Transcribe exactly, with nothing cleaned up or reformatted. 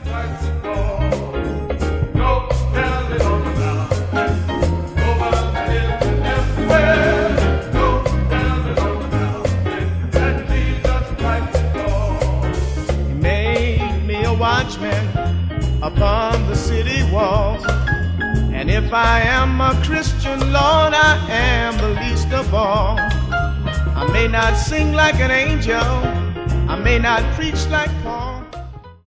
Watchman upon the city walls. And if I am a Christian, Lord, I am the least of all. I may not sing like an angel, I may not preach like Paul.